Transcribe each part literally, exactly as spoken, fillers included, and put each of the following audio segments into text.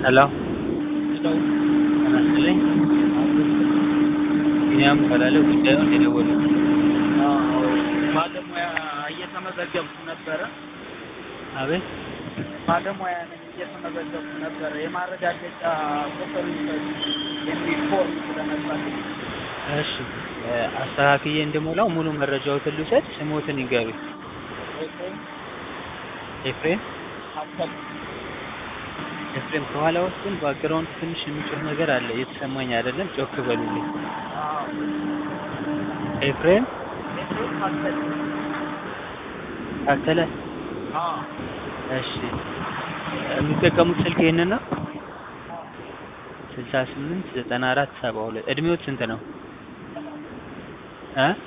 ሄሎ ሄሎ ጤና ይስጥልኝ። ቢኒያም እባላለሁ። ጉዳዩን የደወሉት አዎ ባለሙያ እየተመዘገብኩ ነበረ። አቤት? ባለሙያ ነኝ እየተመዘገብኩ ነበረ። የማረጋገጫ ቁጥር ይሰጡ የሚል ፎርም ስለመጣልኝ። እሺ አስተካክዬ እንድሞላው ሙሉ መረጃዎትን ልውሰድ። ስሞትን ይንገሩኝ። ኤፍሬም ኤፍሬም ሀሰን ኤፍሬም ከኋላዎት ግን ባክግራውንድ ትንሽ የሚጮህ ነገር አለ፣ እየተሰማኝ አይደለም። ጮክ በሉልኝ። አዎ ኤፍሬም ኤፍሬም ሀሰን ታከለ። አዎ እሺ የሚጠቀሙት ስልክ ይሄንን ነው? ስልሳ ስምንት ዘጠና አራት ሰባ ሁለት እድሜዎት ስንት ነው? እ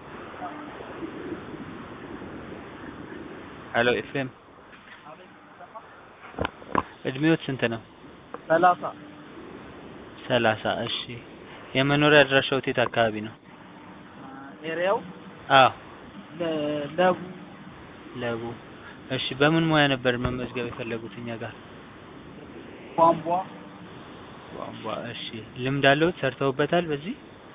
ሄሎ ኤፍሬም እድሜዎት ስንት ነው? ሰላሳ ሰላሳ እሺ የመኖሪያ አድራሻዎት የት አካባቢ ነው? ኤሪያው አዎ ለቡ ለቡ። እሺ በምን ሙያ ነበር መመዝገብ የፈለጉት እኛ ጋር? ቧንቧ ቧንቧ። እሺ ልምድ አለዎት? ሰርተውበታል በዚህ?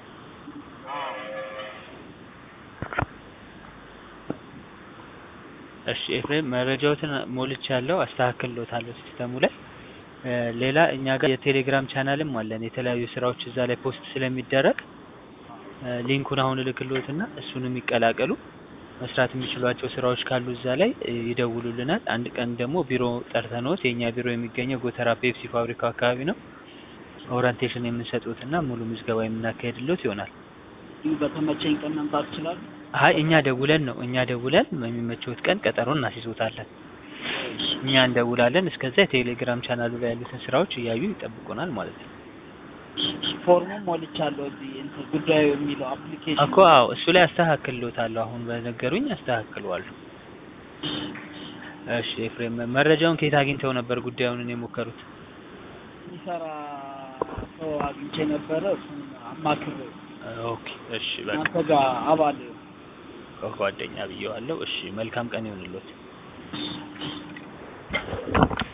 እሺ ኤፍሬም መረጃዎትን ሞልቻለሁ፣ አስተካክልሎታለሁ ሲስተሙ ላይ። ሌላ እኛ ጋር የቴሌግራም ቻናልም አለን። የተለያዩ ስራዎች እዛ ላይ ፖስት ስለሚደረግ ሊንኩን አሁን እልክልዎትና እሱንም ይቀላቀሉ። መስራት የሚችሏቸው ስራዎች ካሉ እዛ ላይ ይደውሉልናል። አንድ ቀን ደግሞ ቢሮ ጠርተንዎት፣ የኛ ቢሮ የሚገኘው ጎተራ ፔፕሲ ፋብሪካው አካባቢ ነው። ኦሪንቴሽን የምንሰጥዎትና ሙሉ ምዝገባ የምናካሄድልዎት ይሆናል። በተመቸኝ ቀን መምጣት ይችላል? አይ እኛ ደውለን ነው እኛ ደውለን በሚመቸዎት ቀን ቀጠሮ እናስይዞታለን። እኛ እንደውላለን። እስከዛ የቴሌግራም ቻናሉ ላይ ያሉትን ስራዎች እያዩ ይጠብቁናል ማለት ነው። ፎርሙን ሞልቻለሁ። እዚህ እንትን ጉዳዩ የሚለው አፕሊኬሽን እኮ አዎ፣ እሱ ላይ አስተካክልሎታለሁ። አሁን በነገሩኝ አስተካክለዋለሁ። እሺ ኤፍሬም መረጃውን ከየት አግኝተው ነበር ጉዳዩን የሞከሩት? የሚሰራ ሰው አግኝቼ ነበረ። እሱን አማክሬው ኦኬ እሺ በቃ አንተ ጋር አባል ጓደኛ ብዬዋለሁ። እሺ መልካም ቀን ይሁንልዎት።